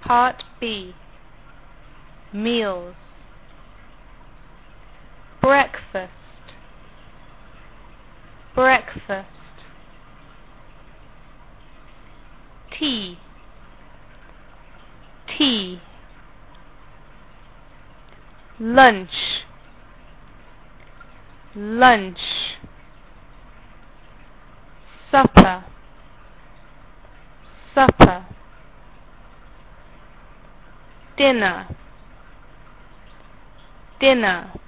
Part B. Meals. Breakfast. Breakfast. Tea. Tea. Lunch. Lunch. Supper. Supper. Dinner. Dinner.